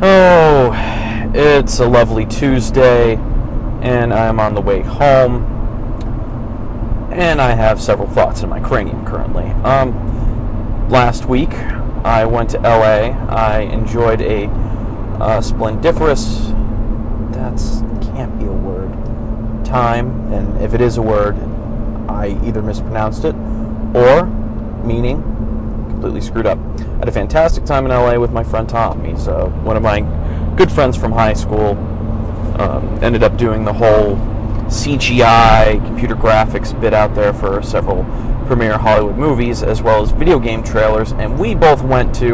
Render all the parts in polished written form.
Oh, it's a lovely Tuesday, and I'm on the way home, and I have several thoughts in my cranium currently. Last week, I went to LA. I enjoyed a splendiferous, that's can't be a word, time, and if it is a word, I either mispronounced it, or, meaning, completely screwed up. I had a fantastic time in LA with my friend Tom. He's one of my good friends from high school. Ended up doing the whole CGI computer graphics bit out there for several premiere Hollywood movies, as well as video game trailers, and we both went to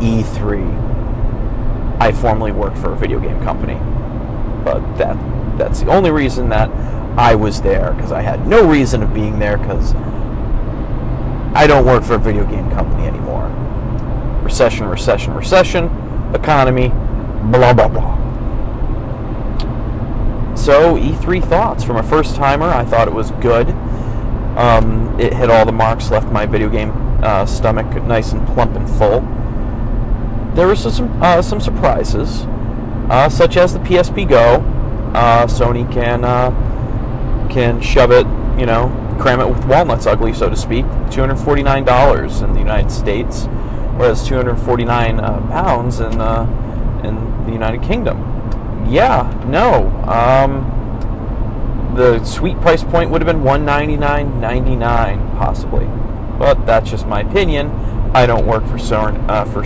E3. I formerly worked for a video game company, but that's the only reason that I was there, because I had no reason of being there, because I don't work for a video game company anymore. Recession, economy, blah, blah, blah. So, E3 thoughts. From a first-timer, I thought it was good. It hit all the marks, left my video game stomach nice and plump and full. There were some surprises, such as the PSP Go. Sony can shove it, cram it with walnuts ugly, so to speak. $249 in the United States, whereas 249 pounds in the United Kingdom. The sweet price point would have been $199.99 possibly, but that's just my opinion. I don't work for Sony.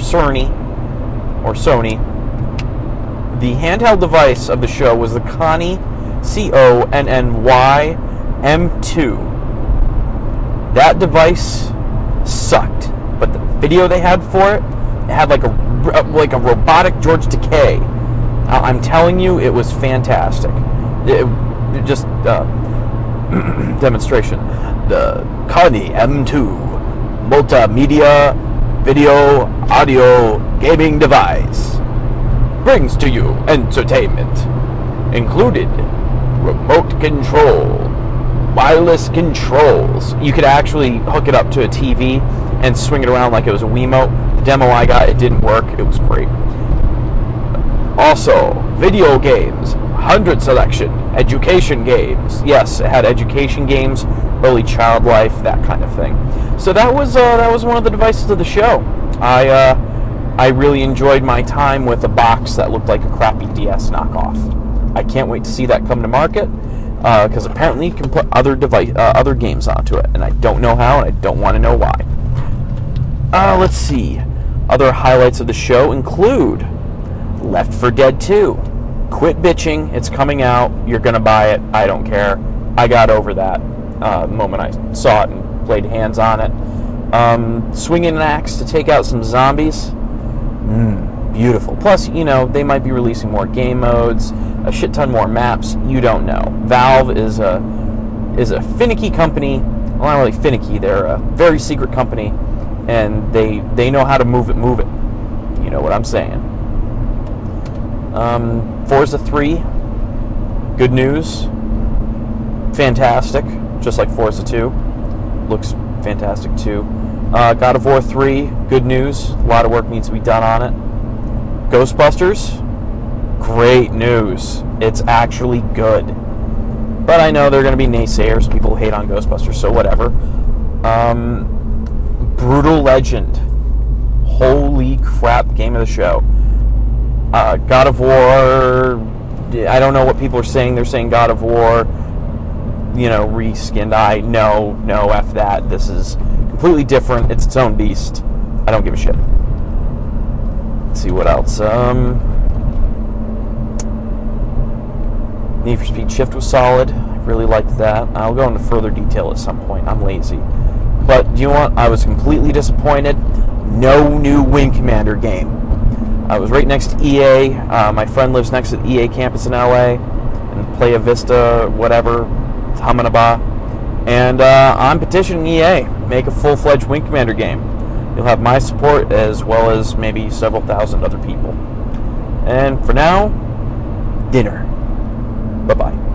The handheld device of the show was the Conny Conny M2. That device sucked, but the video they had for it had like a robotic George Takei. I'm telling you, it was fantastic. Just demonstration. The Conny M2 multimedia video audio gaming device brings to you entertainment, included remote control, wireless controls. You could actually hook it up to a TV and swing it around like it was a Wiimote. The demo I got, it didn't work. It was great. Also, video games, 100 selection, education games. Yes, it had education games, early child life, that kind of thing. So that was one of the devices of the show. I really enjoyed my time with a box that looked like a crappy DS knockoff. I can't wait to see that come to market, because apparently you can put other games onto it, and I don't know how, and I don't want to know why. Let's see. Other highlights of the show include Left 4 Dead 2. Quit bitching. It's coming out. You're going to buy it. I don't care. I got over that the moment I saw it and played hands on it. Swinging an axe to take out some zombies. Beautiful. Plus, they might be releasing more game modes, a shit ton more maps. You don't know. Valve is a finicky company. Well, not really finicky. They're a very secret company, and they know how to move it. You know what I'm saying. Forza 3, good news, fantastic, just like Forza 2, looks fantastic too. God of War 3, good news, a lot of work needs to be done on it. Ghostbusters, great news, it's actually good. But I know there are going to be naysayers, people who hate on Ghostbusters, so whatever. Brutal Legend, holy crap, game of the show. God of War, I don't know what people are saying. They're saying God of War, reskinned. No, F that. This is completely different. It's its own beast. I don't give a shit. Let's see what else. Need for Speed Shift was solid. I really liked that. I'll go into further detail at some point. I'm lazy. But, you know what? I was completely disappointed. No new Wing Commander game. I was right next to EA. My friend lives next to the EA campus in LA, in Playa Vista, whatever, Hamanaba. And I'm petitioning EA, make a full-fledged Wing Commander game. You'll have my support as well as maybe several thousand other people. And for now, dinner. Bye-bye.